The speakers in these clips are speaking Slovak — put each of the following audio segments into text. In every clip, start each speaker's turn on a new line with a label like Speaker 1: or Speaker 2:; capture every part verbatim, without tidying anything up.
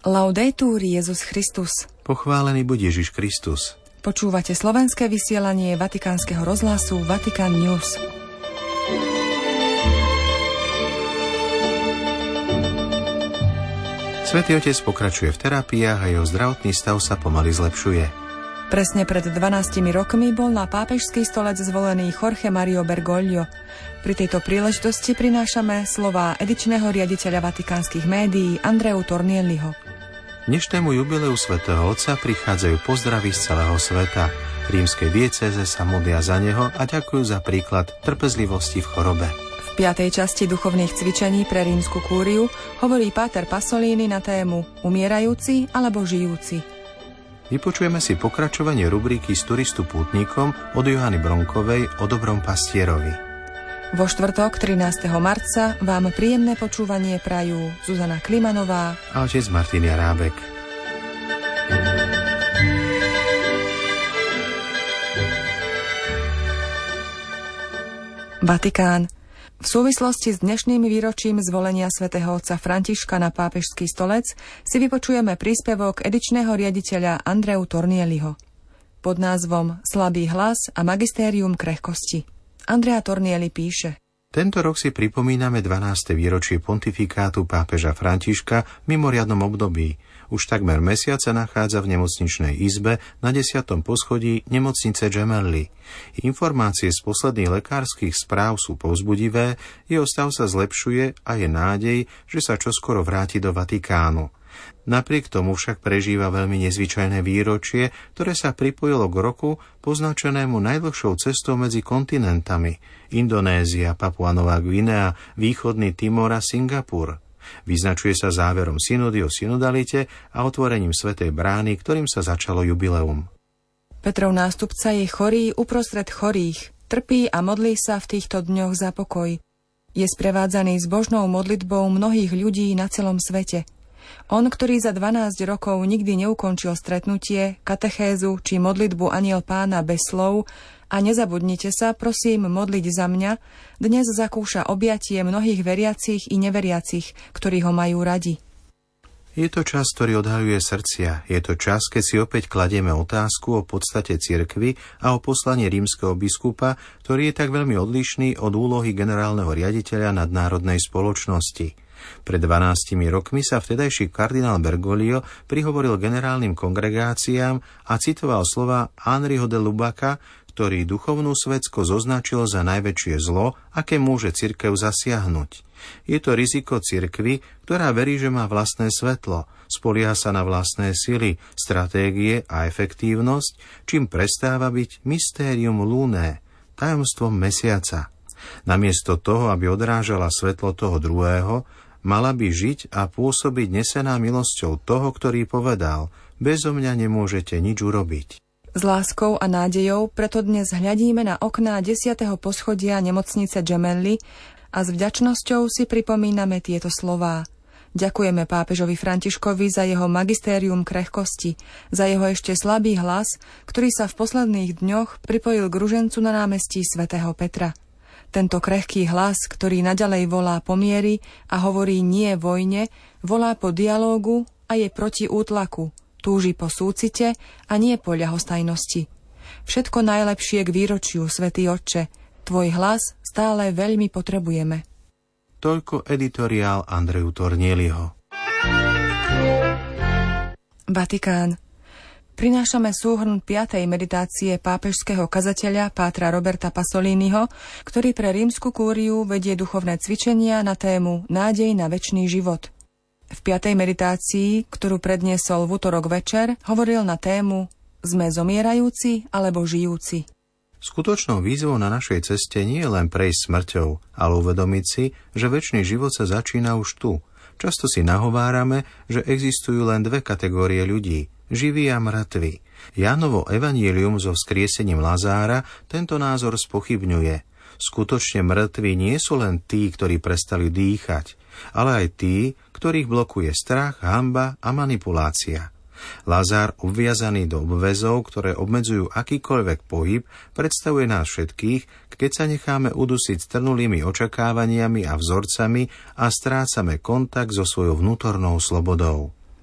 Speaker 1: Laudetur Jesus Christus.
Speaker 2: Pochválený buď Ježiš Kristus.
Speaker 1: Počúvate slovenské vysielanie Vatikánskeho rozhlasu Vatican News.
Speaker 2: Svätý Otec pokračuje v terapiách a jeho zdravotný stav sa pomaly zlepšuje.
Speaker 1: Presne pred dvanástimi rokmi bol na pápežský stolec zvolený Jorge Mario Bergoglio. Pri tejto príležitosti prinášame slová edičného riaditeľa vatikánskych médií Andreu Tornielliho.
Speaker 2: Dnešnému jubileu svätého Otca prichádzajú pozdravy z celého sveta. Rímskej diecéze sa modlia za neho a ďakujú za príklad trpezlivosti v chorobe.
Speaker 1: V piatej časti duchovných cvičení pre rímsku kúriu hovorí páter Pasolini na tému Umierajúci alebo žijúci.
Speaker 2: Vypočujeme si pokračovanie rubriky Z turistu pútnikom od Johany Bronkovej o dobrom pastierovi.
Speaker 1: Vo štvrtok trinásteho marca vám príjemné počúvanie prajú Zuzana Klimanová
Speaker 2: a otec Martin Jarábek.
Speaker 1: Vatikán. V súvislosti s dnešným výročím zvolenia svätého otca Františka na pápežský stolec si vypočujeme príspevok edičného riaditeľa Andreu Tornielliho pod názvom Slabý hlas a magistérium krehkosti. Andrea Tornielli píše:
Speaker 2: Tento rok si pripomíname dvanáste výročie pontifikátu pápeža Františka v mimoriadnom období. Už takmer mesiac sa nachádza v nemocničnej izbe na desiatom poschodí nemocnice Gemelli. Informácie z posledných lekárskych správ sú povzbudivé, jeho stav sa zlepšuje a je nádej, že sa čoskoro vráti do Vatikánu. Napriek tomu však prežíva veľmi nezvyčajné výročie, ktoré sa pripojilo k roku poznačenému najdlhšou cestou medzi kontinentami Indonézia, Papua Nová Guinea, východný Timor a Singapur. Vyznačuje sa záverom synody o synodalite a otvorením svätej brány, ktorým sa začalo jubileum.
Speaker 1: Petrov nástupca je chorý uprostred chorých, trpí a modlí sa v týchto dňoch za pokoj. Je sprevádzaný zbožnou modlitbou mnohých ľudí na celom svete. On, ktorý za dvanásť rokov nikdy neukončil stretnutie, katechézu či modlitbu Anjel Pána bez slov, a nezabudnite sa, prosím, modliť za mňa, dnes zakúša objatie mnohých veriacich i neveriacich, ktorí ho majú radi.
Speaker 2: Je to čas, ktorý odhaľuje srdcia. Je to čas, keď si opäť kladieme otázku o podstate cirkvi a o poslaní rímskeho biskupa, ktorý je tak veľmi odlišný od úlohy generálneho riaditeľa nadnárodnej spoločnosti. Pred dvanástimi rokmi sa vtedajší kardinál Bergoglio prihovoril generálnym kongregáciám a citoval slova Henriho de Lubaka, ktorý duchovnú svetskosť označil za najväčšie zlo, aké môže cirkev zasiahnuť. Je to riziko cirkvi, ktorá verí, že má vlastné svetlo, spolieha sa na vlastné sily, stratégie a efektívnosť, čím prestáva byť mystérium luné, tajomstvom mesiaca. Namiesto toho, aby odrážala svetlo toho druhého, mala by žiť a pôsobiť nesená milosťou toho, ktorý povedal: bezo mňa nemôžete nič urobiť.
Speaker 1: S láskou a nádejou preto dnes hľadíme na okná desiateho poschodia nemocnice Gemelli a s vďačnosťou si pripomíname tieto slová. Ďakujeme pápežovi Františkovi za jeho magistérium krehkosti, za jeho ešte slabý hlas, ktorý sa v posledných dňoch pripojil k ružencu na námestí svätého Petra. Tento krehký hlas, ktorý naďalej volá po mieri a hovorí nie vojne, volá po dialógu a je proti útlaku, túži po súcite a nie po ľahostajnosti. Všetko najlepšie k výročiu, svätý Otče, tvoj hlas stále veľmi potrebujeme.
Speaker 2: Toľko editoriál Andreu Tornielliho.
Speaker 1: Vatikán. Prinášame súhrn piatej meditácie pápežského kazateľa pátra Roberta Pasoliniho, ktorý pre rímsku kúriu vedie duchovné cvičenia na tému Nádej na večný život. V piatej meditácii, ktorú predniesol v utorok večer, hovoril na tému Sme zomierajúci alebo žijúci.
Speaker 2: Skutočnou výzvou na našej ceste nie je len prejsť smrťou, ale uvedomiť si, že večný život sa začína už tu. Často si nahovárame, že existujú len dve kategórie ľudí, živí a mŕtvi. Jánovo evanjelium so vzkriesením Lazára tento názor spochybňuje. Skutočne mŕtvi nie sú len tí, ktorí prestali dýchať, ale aj tí, ktorých blokuje strach, hanba a manipulácia. Lazár, obviazaný do obväzov, ktoré obmedzujú akýkoľvek pohyb, predstavuje nás všetkých, keď sa necháme udusiť strnulými očakávaniami a vzorcami a strácame kontakt so svojou vnútornou slobodou.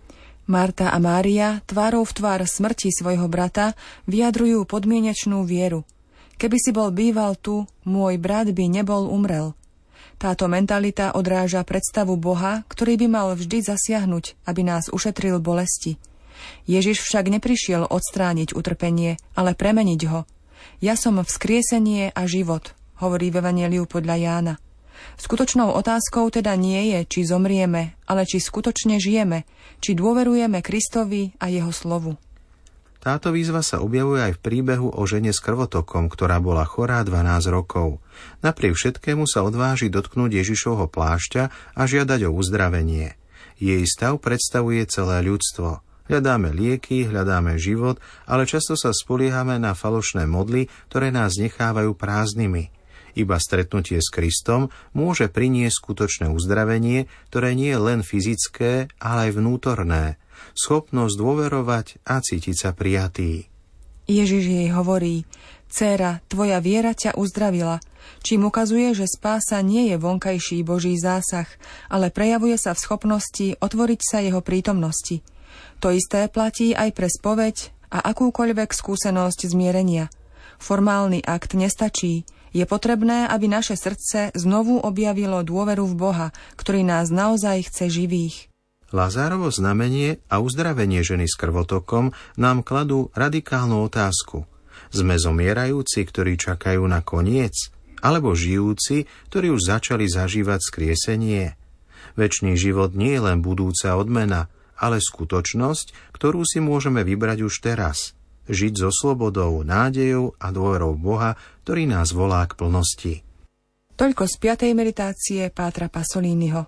Speaker 1: Marta a Mária tvárou v tvár smrti svojho brata vyjadrujú podmienečnú vieru. Keby si bol býval tu, môj brat by nebol umrel. Táto mentalita odráža predstavu Boha, ktorý by mal vždy zasiahnuť, aby nás ušetril bolesti. Ježiš však neprišiel odstrániť utrpenie, ale premeniť ho. Ja som vzkriesenie a život, hovorí v Evanjeliu podľa Jána. Skutočnou otázkou teda nie je, či zomrieme, ale či skutočne žijeme, či dôverujeme Kristovi a jeho slovu.
Speaker 2: Táto výzva sa objavuje aj v príbehu o žene s krvotokom, ktorá bola chorá dvanásť rokov. Napriek všetkému sa odváži dotknúť Ježišovho plášťa a žiadať o uzdravenie. Jej stav predstavuje celé ľudstvo. Hľadáme lieky, hľadáme život, ale často sa spoliehame na falošné modly, ktoré nás nechávajú prázdnymi. Iba stretnutie s Kristom môže priniesť skutočné uzdravenie, ktoré nie je len fyzické, ale aj vnútorné. Schopnosť dôverovať a cítiť sa prijatý.
Speaker 1: Ježiš jej hovorí: Dcéra, tvoja viera ťa uzdravila, čím ukazuje, že spása nie je vonkajší Boží zásah, ale prejavuje sa v schopnosti otvoriť sa jeho prítomnosti. To isté platí aj pre spoveď a akúkoľvek skúsenosť zmierenia. Formálny akt nestačí. Je potrebné, aby naše srdce znovu objavilo dôveru v Boha, ktorý nás naozaj chce živých.
Speaker 2: Lázárovo znamenie a uzdravenie ženy s krvotokom nám kladú radikálnu otázku. Sme zomierajúci, ktorí čakajú na koniec, alebo žijúci, ktorí už začali zažívať skriesenie? Večný život nie je len budúca odmena, ale skutočnosť, ktorú si môžeme vybrať už teraz. Žiť so slobodou, nádejou a dôverou Boha, ktorý nás volá k plnosti.
Speaker 1: Toľko z piatej meditácie Pátra Pasoliniho.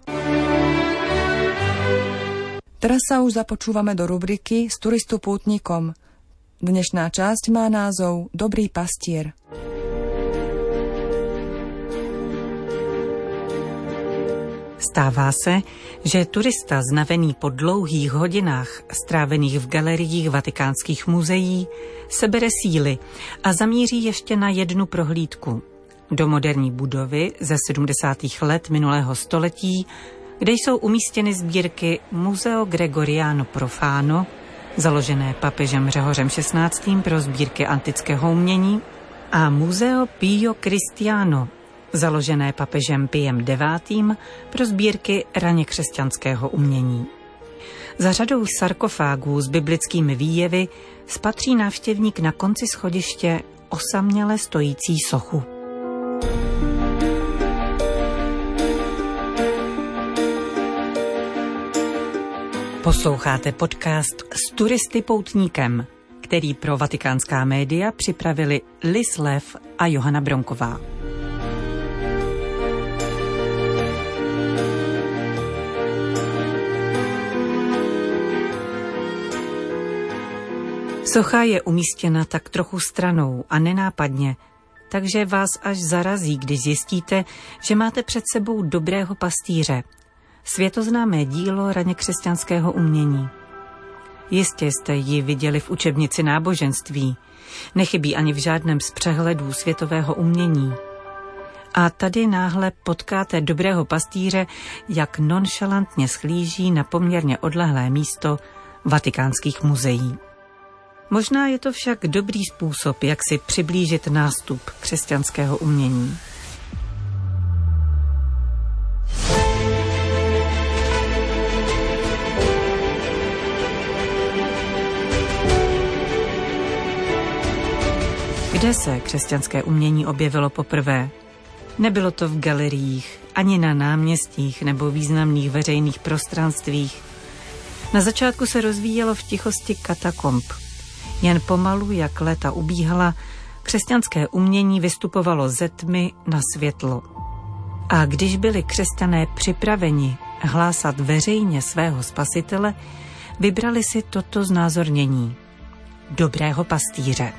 Speaker 1: Teraz sa už započúvame do rubriky Z turistu pútnikom. Dnešná časť má názov Dobrý pastier.
Speaker 3: Stává se, že turista znavený po dlouhých hodinách strávených v galeriích vatikánských muzeí sebere síly a zamíří ještě na jednu prohlídku. Do moderní budovy ze sedmdesátých let minulého století, kde jsou umístěny sbírky Museo Gregoriano Profano, založené papežem Řehořem šestnáctým pro sbírky antického umění, a Museo Pio Cristiano, založené papežem Piem devátým pro sbírky raně křesťanského umění. Za řadou sarkofágů s biblickými výjevy spatří návštěvník na konci schodiště osaměle stojící sochu. Posloucháte podcast S turisty poutníkem, který pro vatikánská média připravili Lis Lev a Johana Bronková. Socha je umístěna tak trochu stranou a nenápadně, takže vás až zarazí, když zjistíte, že máte před sebou dobrého pastýře, světoznámé dílo raně křesťanského umění. Jistě jste ji viděli v učebnici náboženství, nechybí ani v žádném z přehledů světového umění. A tady náhle potkáte dobrého pastýře, jak nonšalantně schlíží na poměrně odlehlé místo vatikánských muzeí. Možná je to však dobrý způsob, jak si přiblížit nástup křesťanského umění. Kde se křesťanské umění objevilo poprvé? Nebylo to v galeriích, ani na náměstích nebo významných veřejných prostranstvích. Na začátku se rozvíjelo v tichosti katakomb. Jen pomalu, jak léta ubíhala, křesťanské umění vystupovalo ze tmy na světlo. A když byli křesťané připraveni hlásat veřejně svého spasitele, vybrali si toto znázornění – dobrého pastýře.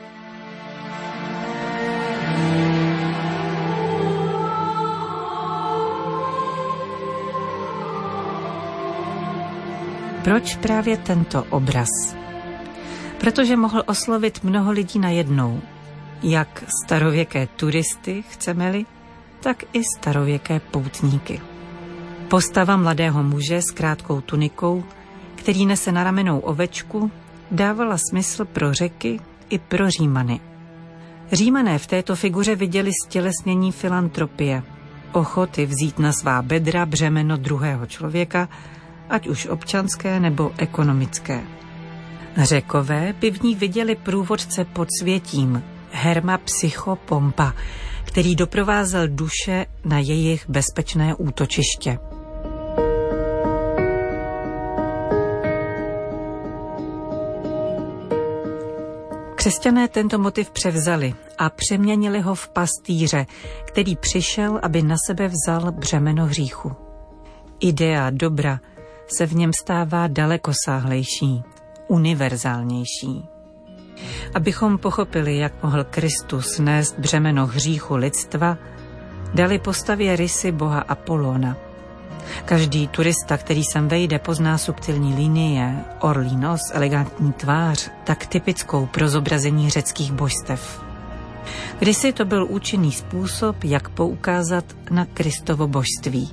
Speaker 3: Proč právě tento obraz? Protože mohl oslovit mnoho lidí najednou, jak starověké turisty, chceme-li, tak i starověké poutníky. Postava mladého muže s krátkou tunikou, který nese na ramenou ovečku, dávala smysl pro Řeky i pro Římany. Římané v této figuře viděli stělesnění filantropie, ochoty vzít na svá bedra břemeno druhého člověka, ať už občanské nebo ekonomické. Řekové by v ní viděli průvodce podsvětím, Herma Psychopompa, který doprovázel duše na jejich bezpečné útočiště. Křesťané tento motiv převzali a přeměnili ho v pastýře, který přišel, aby na sebe vzal břemeno hříchu. Idea dobra se v něm stává dalekosáhlejší, univerzálnější. Abychom pochopili, jak mohl Kristus nést břemeno hříchu lidstva, dali postavě rysy boha Apolona. Každý turista, který sem vejde, pozná subtilní linie, orlí nos, elegantní tvář, tak typickou pro zobrazení řeckých božstev. Kdysi to byl účinný způsob, jak poukázat na Kristovo božství.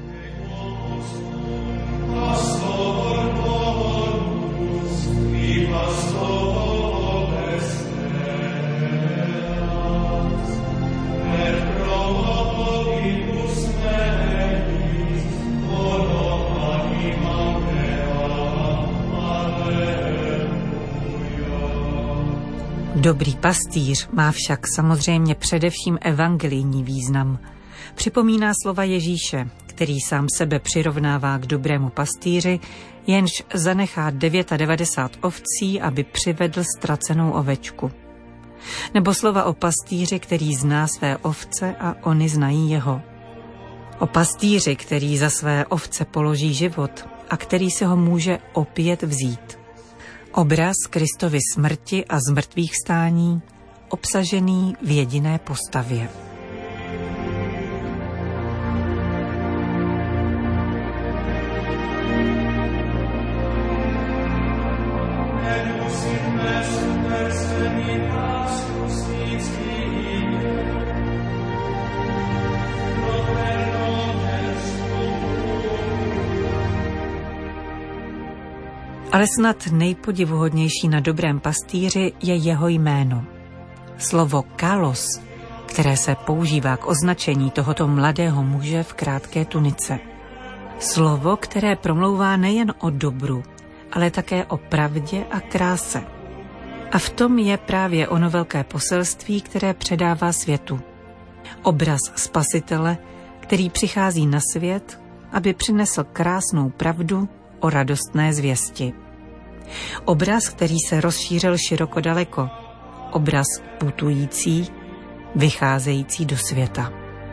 Speaker 3: Dobrý pastýř má však samozřejmě především evangelijní význam. Připomíná slova Ježíše, který sám sebe přirovnává k dobrému pastýři, jenž zanechá devadesát devět ovcí, aby přivedl ztracenou ovečku. Nebo slova o pastýři, který zná své ovce a oni znají jeho. O pastýři, který za své ovce položí život a který se ho může opět vzít. Obraz Kristovy smrti a zmrtvých stání, obsažený v jediné postavě. Ale snad nejpodivuhodnější na dobrém pastýři je jeho jméno. Slovo kalos, které se používá k označení tohoto mladého muže v krátké tunice. Slovo, které promlouvá nejen o dobru, ale také o pravdě a kráse. A v tom je právě ono velké poselství, které předává světu. Obraz Spasitele, který přichází na svět, aby přinesl krásnou pravdu o radostné zvěsti. Obraz, který se rozšířil široko daleko. Obraz putující, vycházející do světa.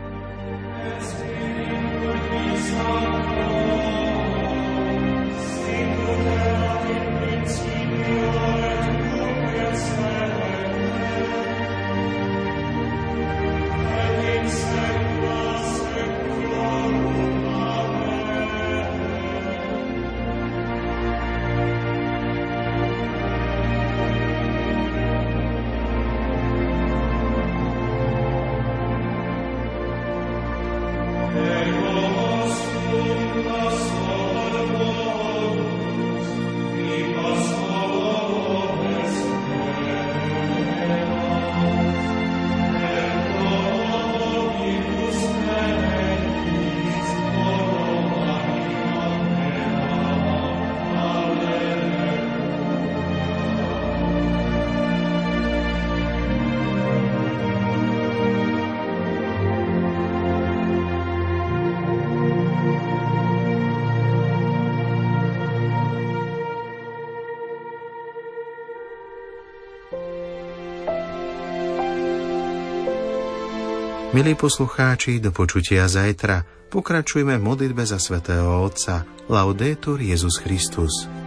Speaker 2: Milí poslucháči, do počutia zajtra. Pokračujme v modlitbe za svätého Otca. Laudetur Jesus Christus.